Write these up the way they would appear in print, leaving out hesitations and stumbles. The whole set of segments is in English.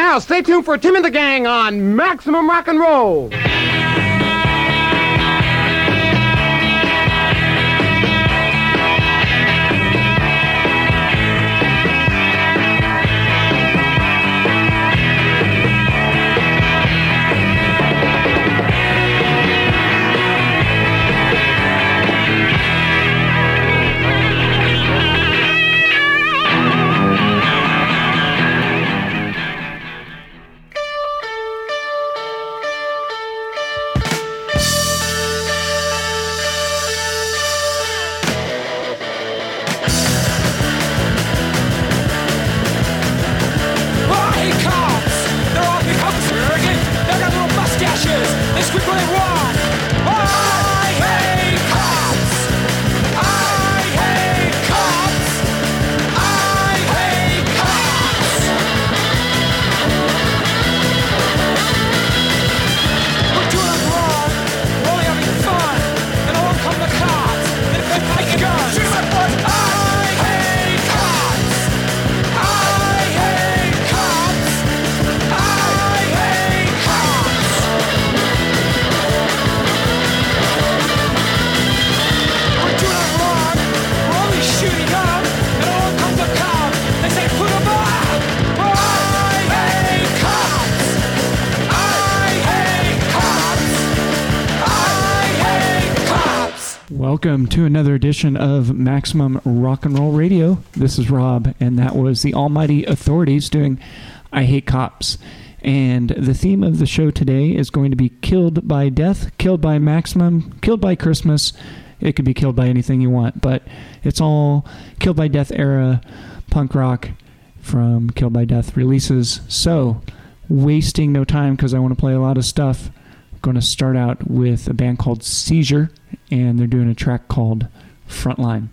Now, stay tuned for Tim and the Gang on Maximum Rock and Roll. Welcome to another edition of Maximum Rock and Roll Radio. This is Rob, and that was the Almighty Authorities doing I Hate Cops. And the theme of the show today is going to be Killed by Death, Killed by Maximum, Killed by Christmas. It could be killed by anything you want, but it's all Killed by Death era punk rock from Killed by Death releases. So, wasting no time because I want to play a lot of stuff, I'm going to start out with a band called Seizure, and they're doing a track called Frontline.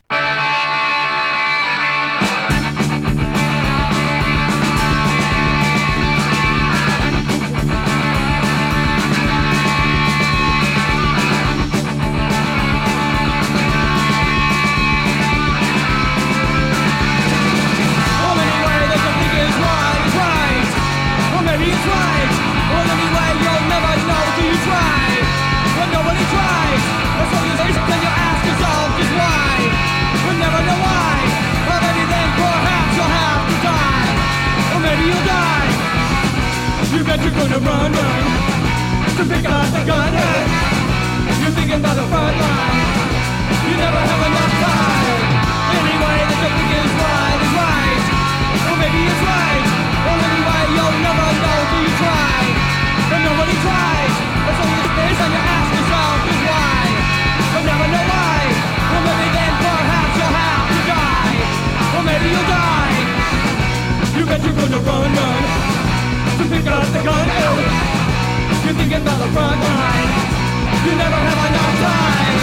You're gonna run, to pick up the gun. You're thinking about the front line. You never have enough time. Anyway, the thinking is right, or maybe it's right. Or anyway, you'll never know till you try. But nobody tries. That's all you face and you ask yourself is why. But never know why. Or maybe then perhaps you'll have to die. Or maybe you'll die. You bet you're gonna run. To pick up the gun, you're thinking about the front line. You never have enough time.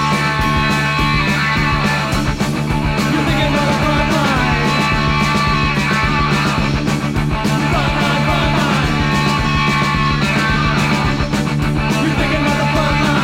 You're thinking about the front line. Front line, front line. You're thinking about the front line.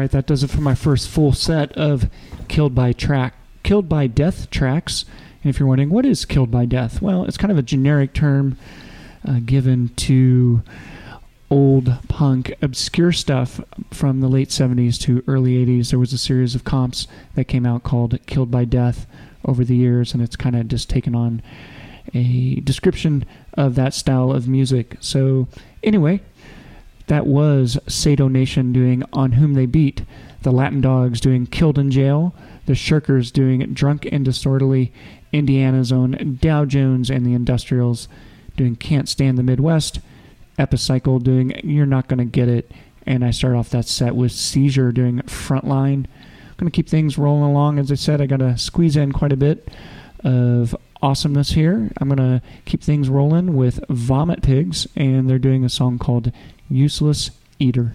right, that does it for my first full set of Killed by Death tracks. And if you're wondering, what is Killed by Death? Well, it's kind of a generic term given to old punk, obscure stuff from the late 70s to early 80s. There was a series of comps that came out called Killed by Death over the years, and it's kind of just taken on a description of that style of music. So anyway, that was Sado Nation doing On Whom They Beat, the Latin Dogs doing Killed in Jail, the Shirkers doing Drunk and Disorderly, Indiana's own Dow Jones and the Industrials doing Can't Stand the Midwest, Epicycle doing You're Not Gonna Get It, and I start off that set with Seizure doing Frontline. I'm going to keep things rolling along. As I said, I got to squeeze in quite a bit of awesomeness here. I'm going to keep things rolling with Vomit Pigs, and they're doing a song called Useless Eater.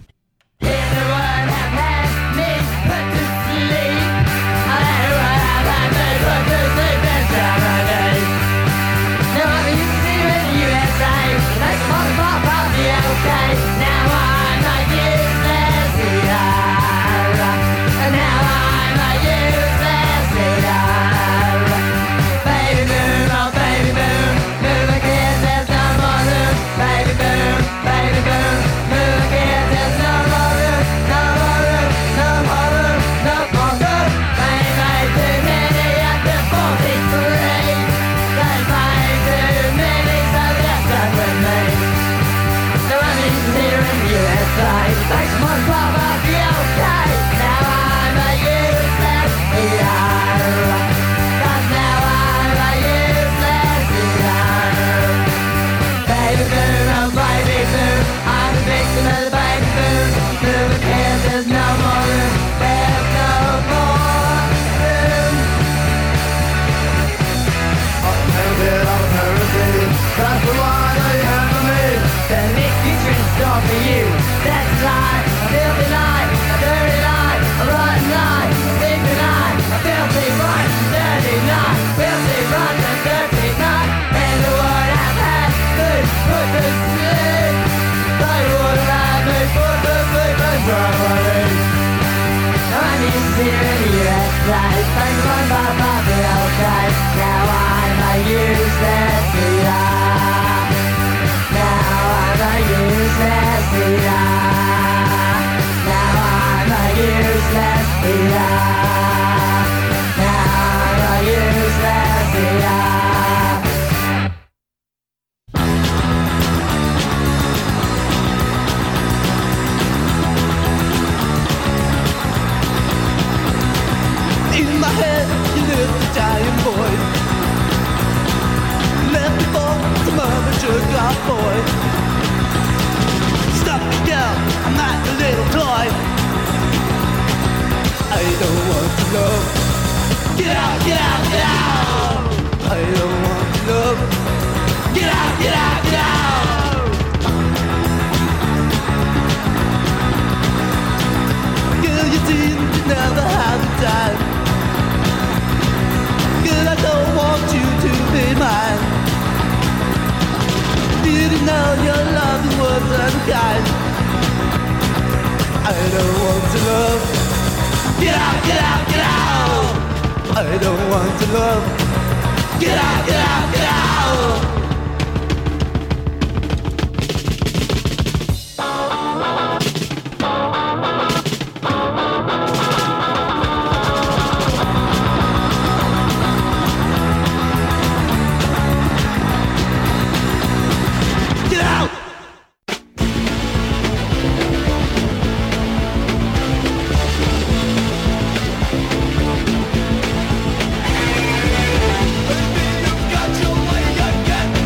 Got your way again.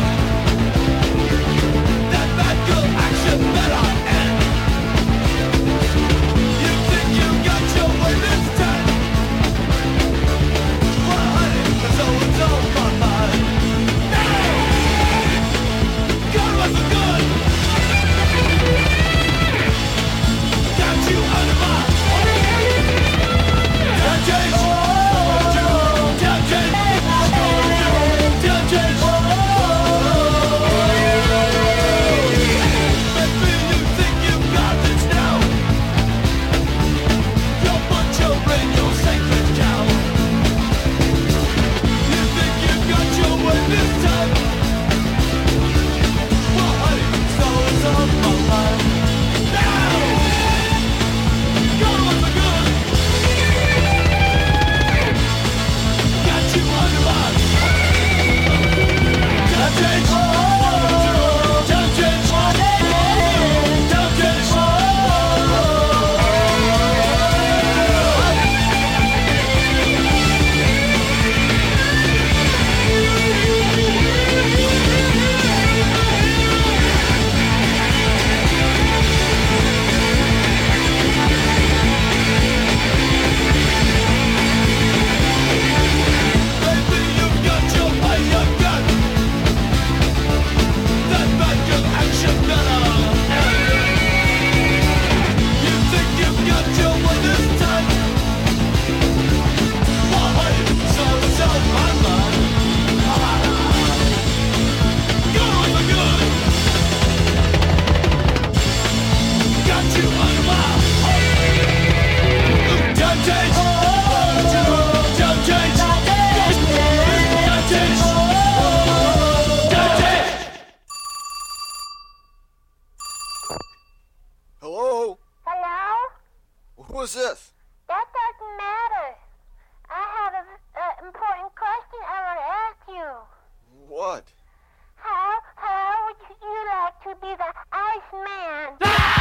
Who's this? That doesn't matter. I have an important question I want to ask you. What? How would you like to be the Iceman?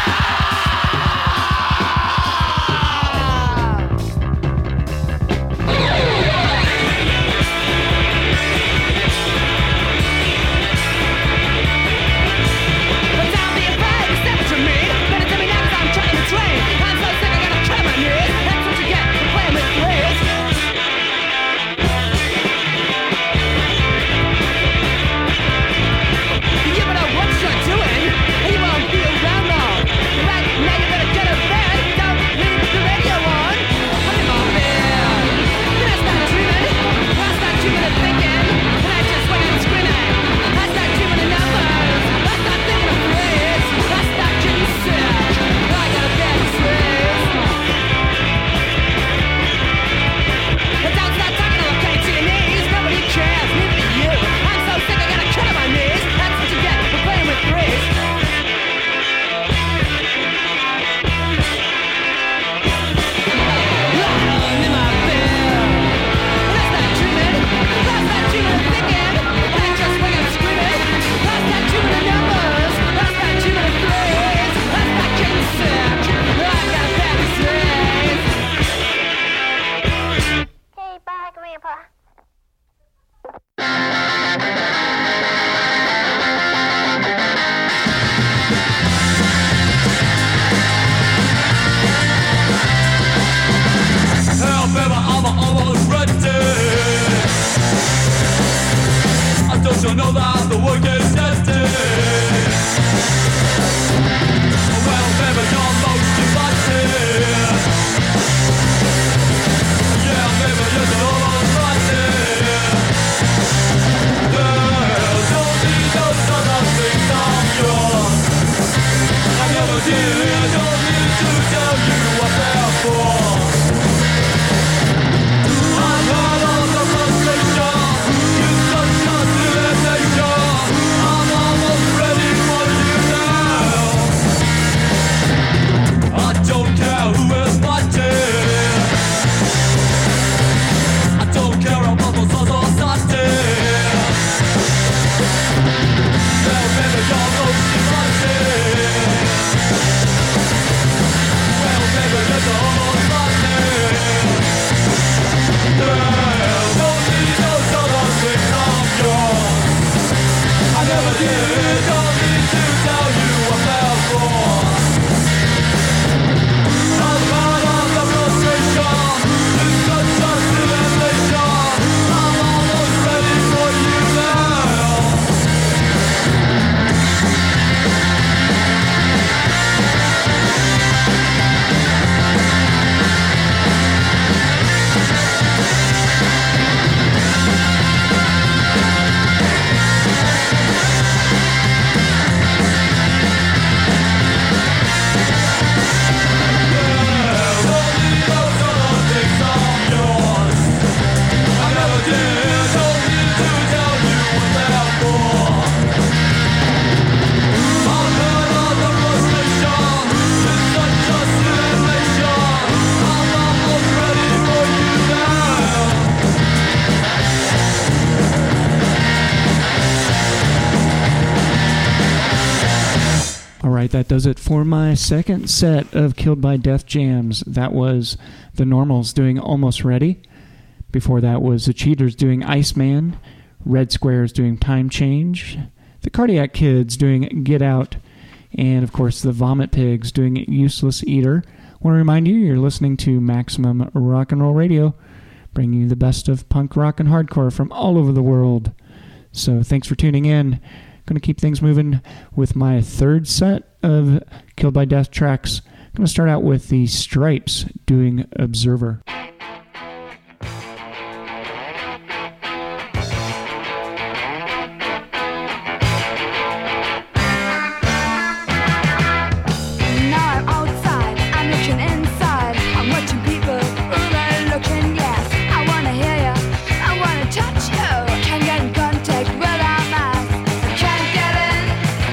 That does it for my second set of Killed by Death jams. That was the Normals doing Almost Ready. Before that was the Cheaters doing Iceman, Red Squares doing Time Change, the Cardiac Kids doing Get Out, and of course the Vomit Pigs doing Useless Eater. I want to remind you, you're listening to Maximum Rock and Roll Radio, bringing you the best of punk rock and hardcore from all over the world. So thanks for tuning in. Going to keep things moving with my third set of Killed by Death tracks. I'm going to start out with the Stripes doing Observer.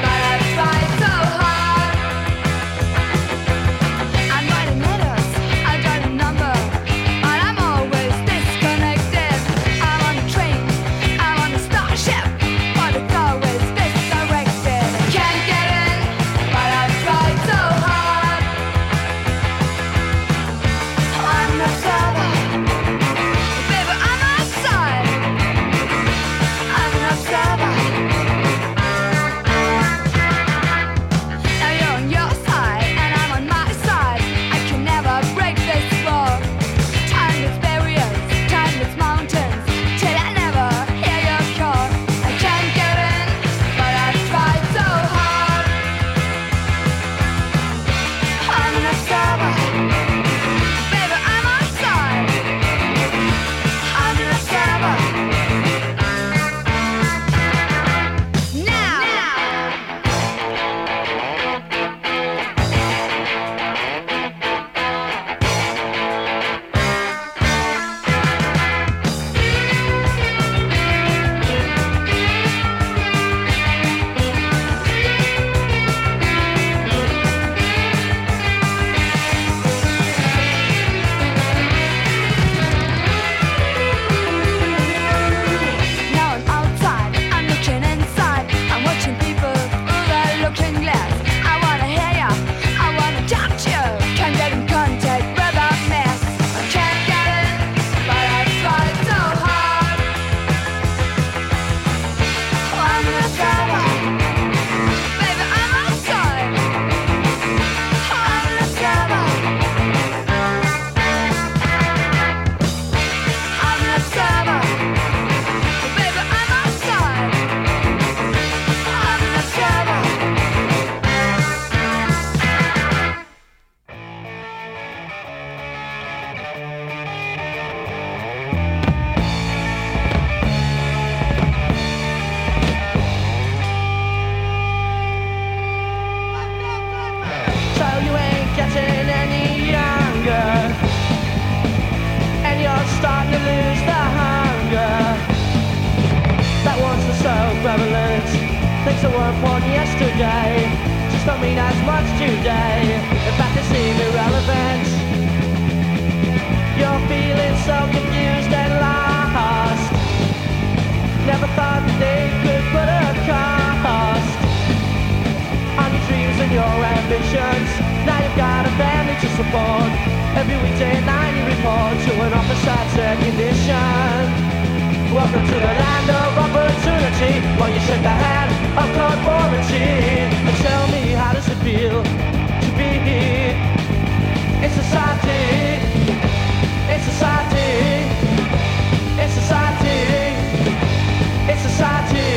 I'm writing letters. lose the hunger that once was so prevalent. Things that were important yesterday just don't mean as much today. In fact, they seem irrelevant. You're feeling so confused and lost. Never thought that they could put a cost on your dreams and your ambitions. Now you've got a family to support. Every weekday at 9 you report to an officer's air condition. Welcome to the land of opportunity. While you shake the hand of conformity and tell me, how does it feel to be in society? In society, in society, in society.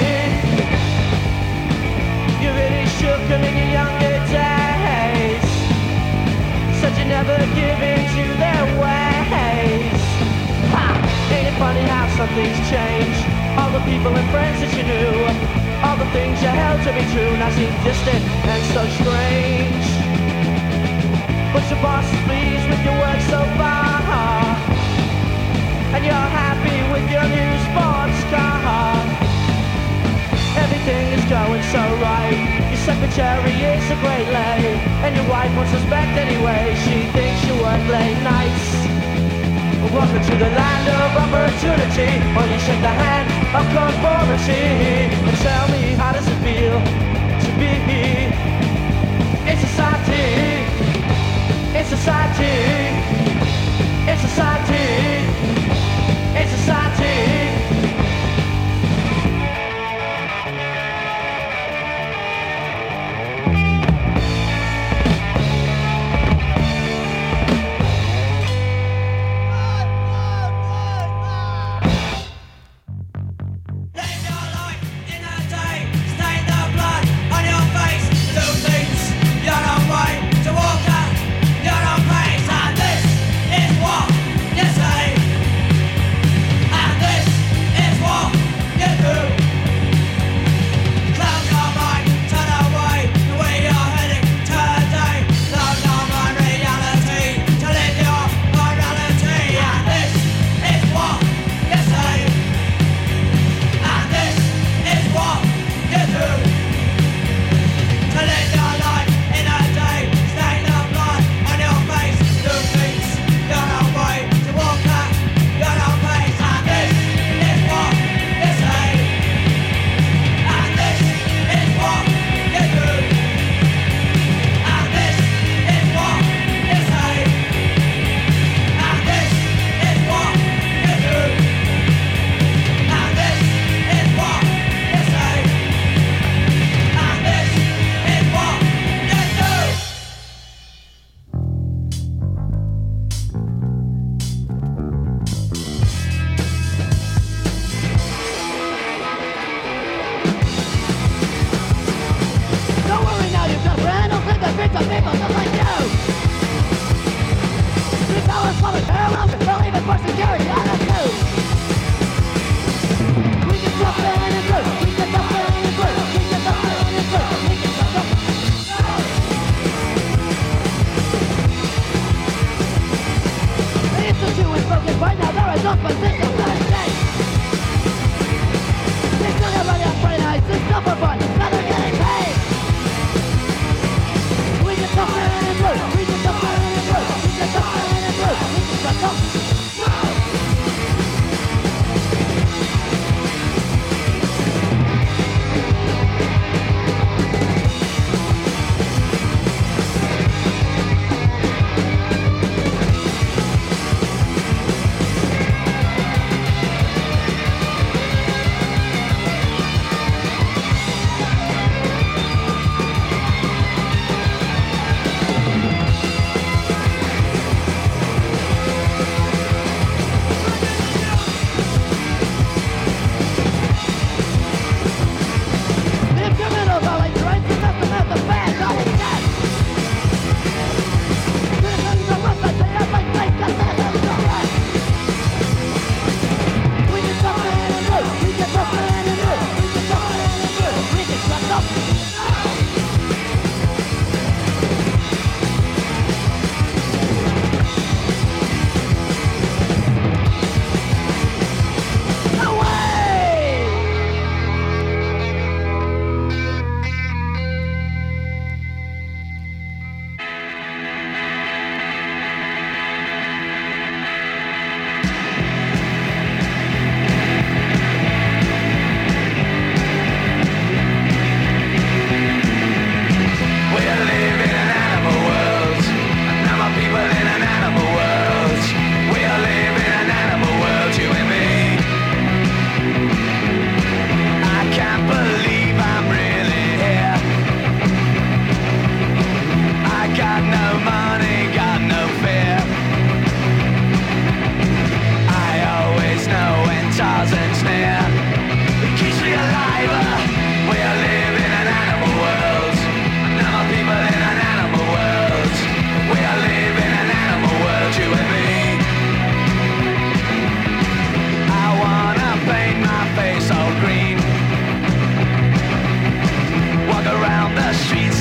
You really shook them in your younger days. Said you never give in to their ways. Ha! Ain't it funny how some things change? All the people and friends that you knew, all the things you held to be true now seem distant and so strange. But your boss is pleased with your work so far, and you're happy with your new sports car. Everything is going so right. Your secretary is a great lady, and your wife won't suspect anyway. She thinks you work late nights. Welcome to the land of opportunity. While you shake the hand of conformity and tell me, how does it feel to be in society? In society, in society, in society.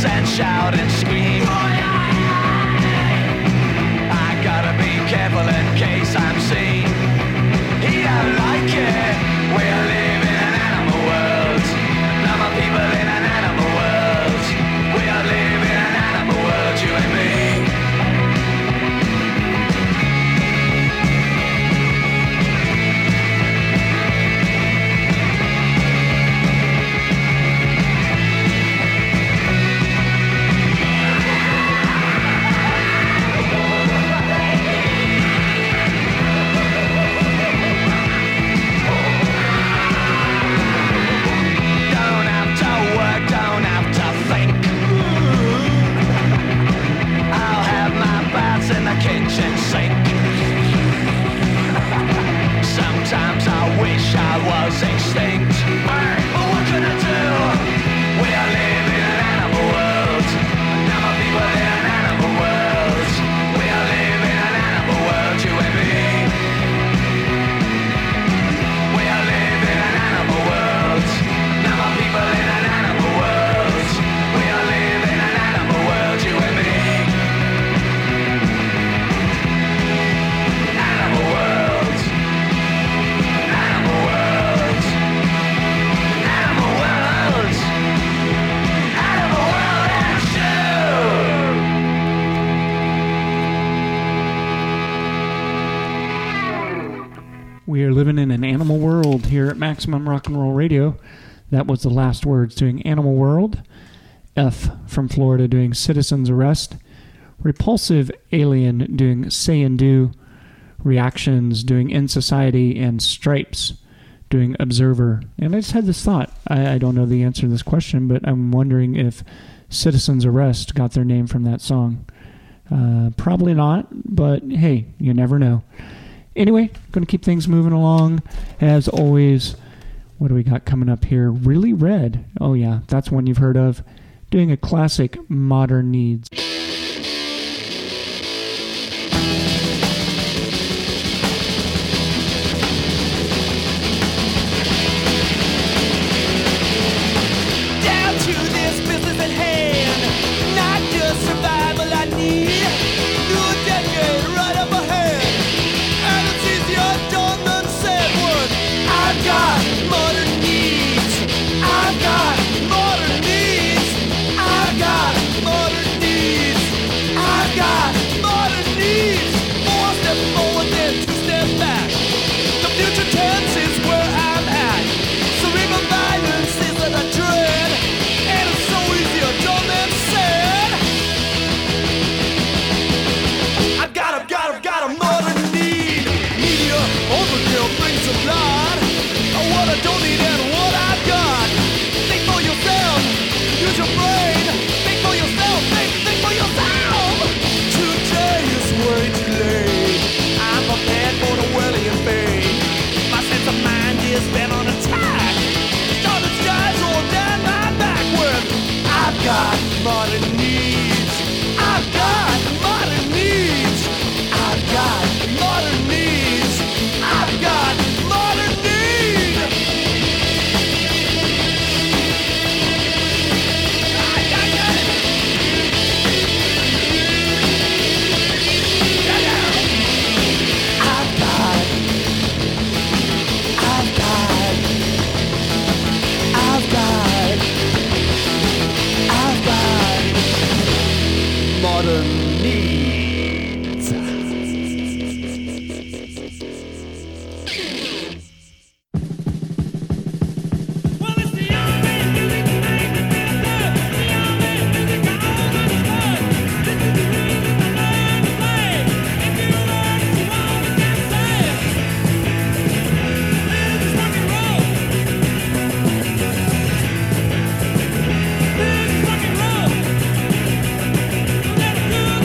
dance and shout and scream. I gotta be careful in case I'm seen. He don't like it. We live in an animal world. Number people in an animal world. We live in an animal world, you and me. Kitchen sink. Sometimes I wish I was extinct. But what can I do? We are living in an animal world. Now my people in an animal world. We are living in an animal world, you and me. We are living in an animal world. Now my people in an animal world. We are living in an animal world, you and me. We are living in an animal world here at Maximum Rock and Roll Radio. That was the last words doing Animal World. F from Florida doing Citizen's Arrest. Repulsive Alien doing Say and Do. Reactions doing In Society. And Stripes doing Observer. And I just had this thought. I don't know the answer to this question, but I'm wondering if Citizen's Arrest got their name from that song. Probably not, but hey, you never know. Anyway, going to keep things moving along. As always, what do we got coming up here? Really Red. Oh yeah, that's one you've heard of. Doing a classic Modern Needs. Down to this business at hand, not just survival I need. New decade right up ahead. I've got modern needs. I've got modern needs. I've got modern needs. I've got modern needs. 4 steps forward, then 2 steps back. The future tense is where I'm at. Cerebral violence is what I dread, and it's so easier done than said. I've got a modern need. Media overkill brings a lot. What I don't need and what I've got. Think for yourself, use your brain. Think for yourself, think for yourself. Today is way too late. I'm prepared for the Wellian fate. My sense of mind is bent on attack. Started skies all down my back with I've got modern needs. I've got modern needs. I've got modern needs. I've got modern needs. Modern needs. Well, it's the army music that makes me feel good. The army music I always love. This is the reason I love to play. If you learn to walk, you can say. This is rock and roll. This is rock and roll. Let's do it.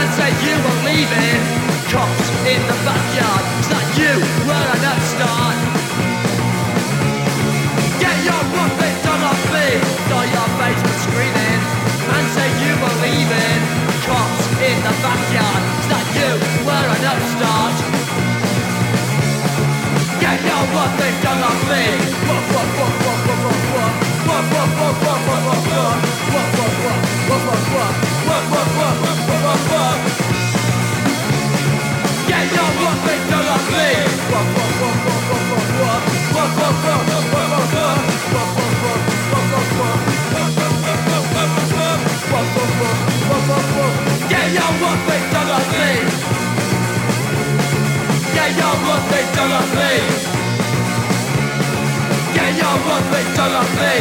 say you were leaving. Cops in the backyard, it's not you were an upstart. Get your profit done off me, saw your face was screaming. Man say you were leaving. Cops in the backyard, it's not you were an upstart. Get your profit done off me. Get your profit done off me. Get your profit done off me. Get your profit done off me. Get your profit done off me.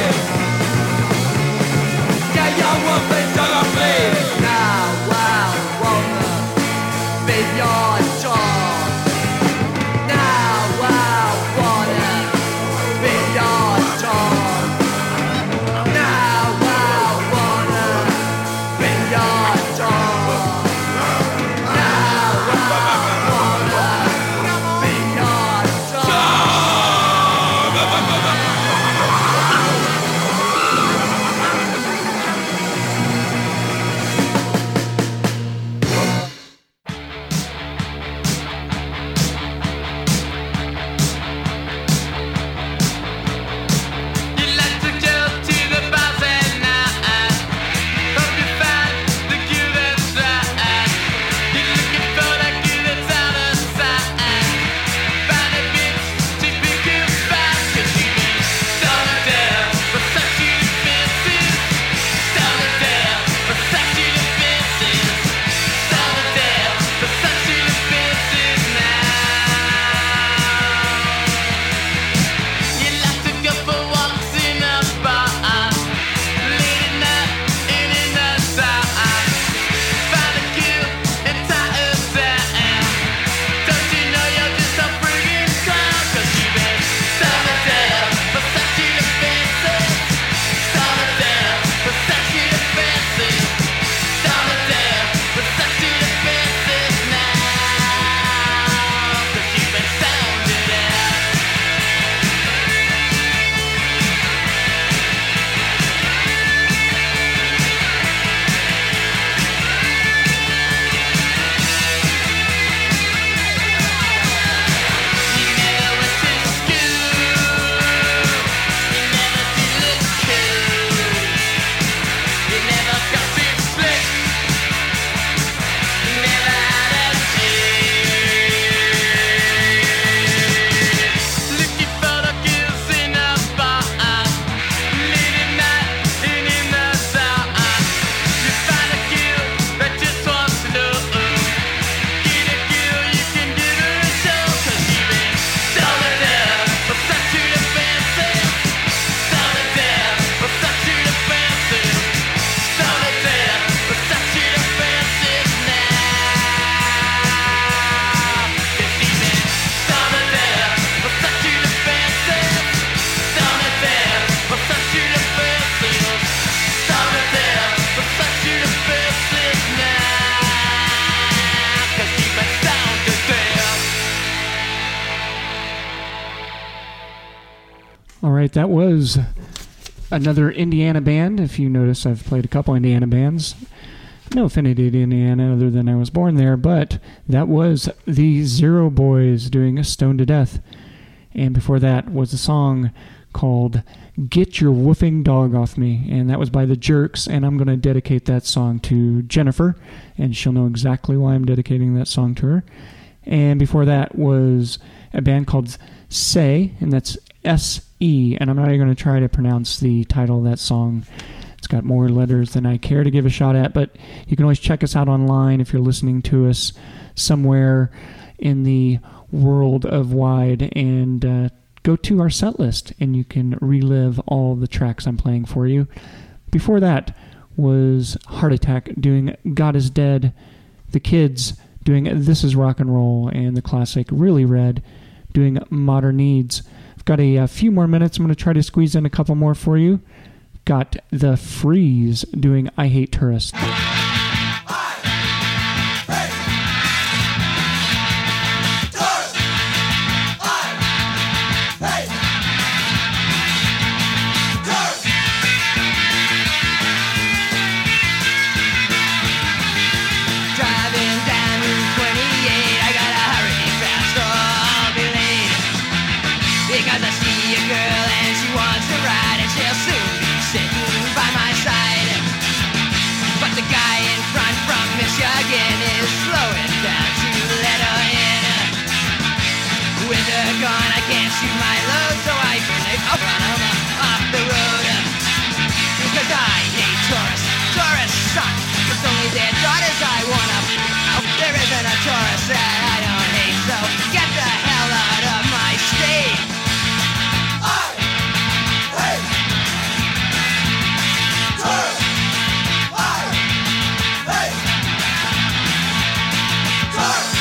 Get your profit done off me. Now, wow, wanna be your dog. Now, wow, wanna be your dog. Now, wow, wanna be your dog. Now, wow, wanna be your All right, that was another Indiana band. If you notice, I've played a couple Indiana bands. No affinity to Indiana other than I was born there, but that was the Zero Boys doing Stoned to Death. And before that was a song called Get Your Woofing Dog Off Me, and that was by the Jerks, and I'm going to dedicate that song to Jennifer, and she'll know exactly why I'm dedicating that song to her. And before that was a band called Say, and that's S-E, and I'm not even going to try to pronounce the title of that song. It's got more letters than I care to give a shot at, but you can always check us out online if you're listening to us somewhere in the world of wide, and go to our set list and you can relive all the tracks I'm playing for you. Before that was Heart Attack doing God Is Dead, the Kids doing This Is Rock and Roll, and the classic Really Red doing Modern Needs. I've got a few more minutes. I'm going to try to squeeze in a couple more for you. Got the Freeze doing I Hate Tourists. driving down Route 28. I gotta hurry fast or I'll be late. Because I see a girl and she wants to ride, and she'll soon be sitting by my side. But the guy in front from Michigan is slowing down to let her in. With her gone, I can't shoot my load, so I run him off the road. Because I hate tourists. Tourists suck. It's only their daughters I wanna. There isn't a tourist that I don't hate, so get the hell out of my state. I hate tourists. I hate tourists.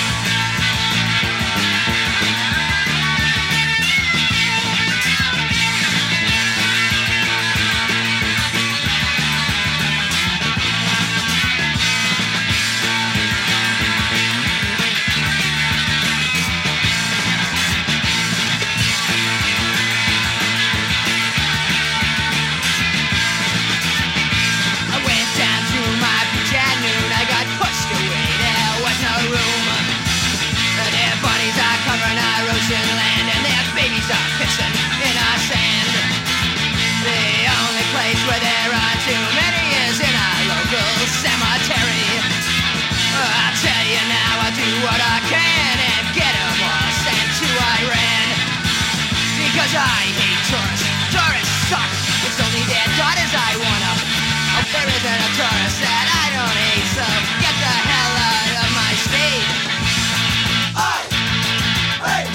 Land, and their babies are pissing in our sand. The only place where there are too many is in our local cemetery. I'll tell you now, I'll do what I can and get them all sent to Iran. Because I hate tourists. Tourists suck. It's only their daughters I wanna. There isn't a tourist that I don't hate, so get the hell out of my state. I hate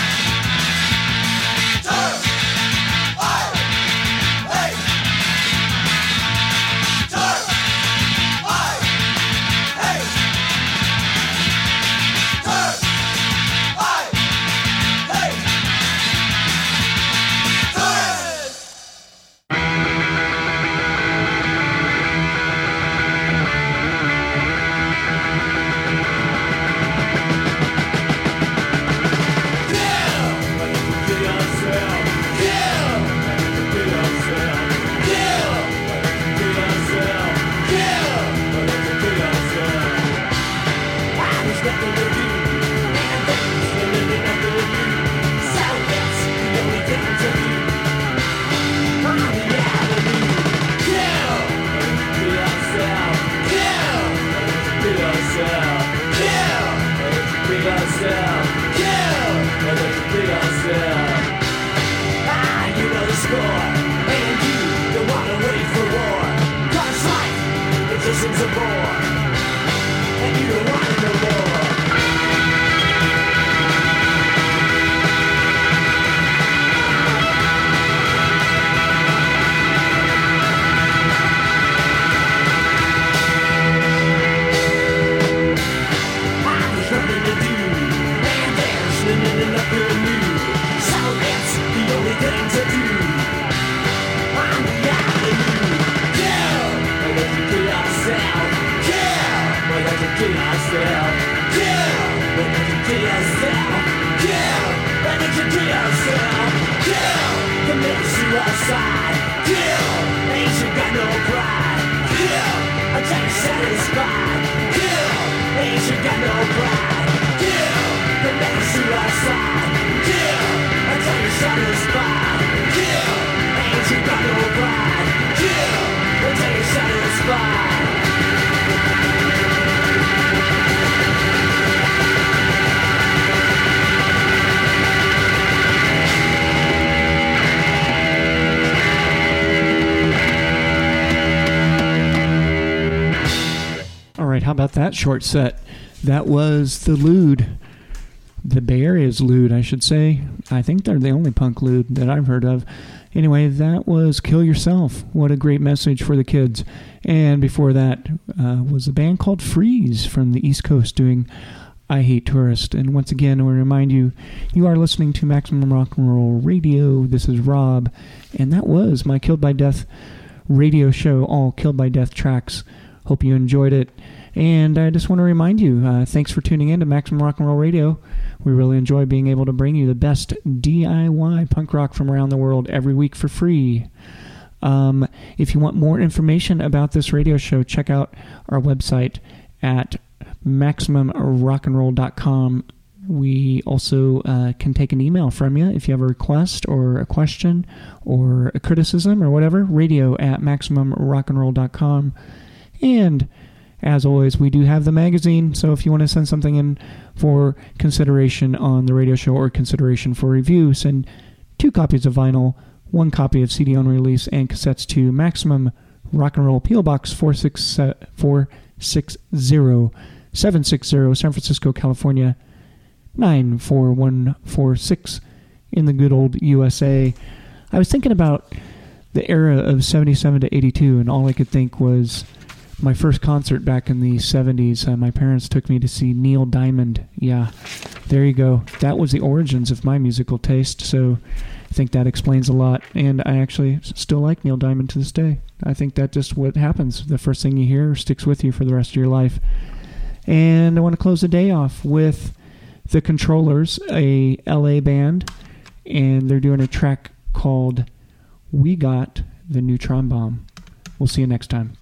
tourists. I hate tourists. I hate tourists. I hate Isn't a bore, and you don't want no more. There's nothing to do, and there's nothing to do. So that's the only thing to do. I'm the avenue. Let you kill yourself. Kill. Let you kill yourself. Kill. Let you kill yourself. Kill. Let you kill yourself. Kill. Commit suicide. Kill. Ain't you got no pride? Kill. Until you're satisfied. Kill. Ain't you got no pride? Kill. Commit suicide. Kill. Until you're satisfied. Kill. Ain't you got no pride? Kill. Until you're satisfied. All right, how about that short set? That was the Lewd. The Bay Area's Lewd, I should say. I think they're the only punk lewd that I've heard of. Anyway, that was Kill Yourself. What a great message for the kids. And before that was a band called Freeze from the East Coast doing I Hate Tourists. And once again, I want to remind you, you are listening to Maximum Rock and Roll Radio. This is Rob. And that was my Killed by Death radio show, all Killed by Death tracks. Hope you enjoyed it. And I just want to remind you, thanks for tuning in to Maximum Rock and Roll Radio. We really enjoy being able to bring you the best DIY punk rock from around the world every week for free. If you want more information about this radio show, check out our website at MaximumRockandRoll.com. We also can take an email from you if you have a request or a question or a criticism or whatever. radio@MaximumRockandRoll.com. And as always, we do have the magazine, so if you want to send something in for consideration on the radio show or consideration for review, send 2 copies of vinyl, 1 copy of CD on release, and cassettes to Maximum Rock and Roll, P.O. Box 460, San Francisco, California, 94146 in the good old USA. I was thinking about the era of 77 to 82, and all I could think was my first concert back in the 70s. My parents took me to see Neil Diamond. Yeah, there you go. That was the origins of my musical taste, so I think that explains a lot. And I actually still like Neil Diamond to this day. I think that just what happens. The first thing you hear sticks with you for the rest of your life. And I want to close the day off with The Controllers, a LA band, and they're doing a track called We Got the Neutron Bomb. We'll see you next time.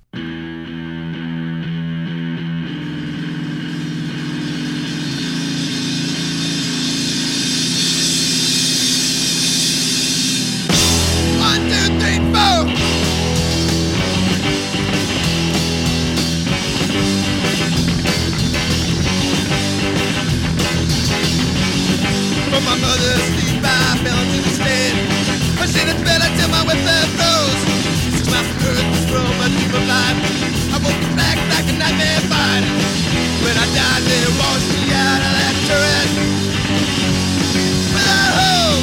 From my mother's sleep I fell to the stand. Her shit is better till my whip froze. 6 miles from earth is from a dream of life. I woke back like a nightmare fight. When I died they washed me out of that turret without hope.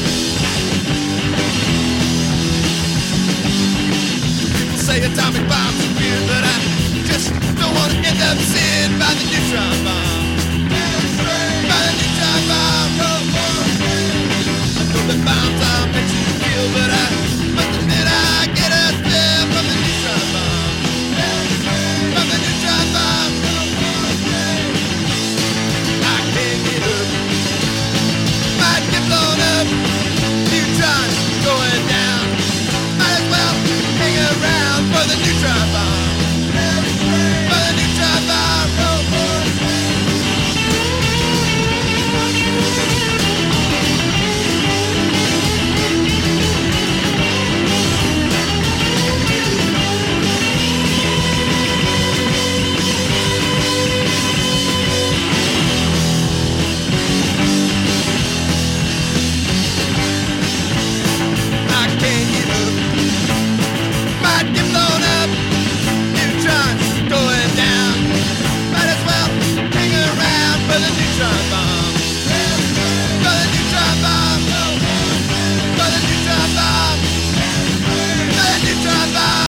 People say atomic bombs are weird, but I just don't want to end up seeing by the neutron bomb. By the neutron bomb. The bombs are meant to kill, but I must admit I get a thrill from the neutron bomb. From the neutron bomb. I can't get up. Might get blown up. Neutrons going down. Might as well hang around for the neutron bomb. For the neutron bomb. The neutron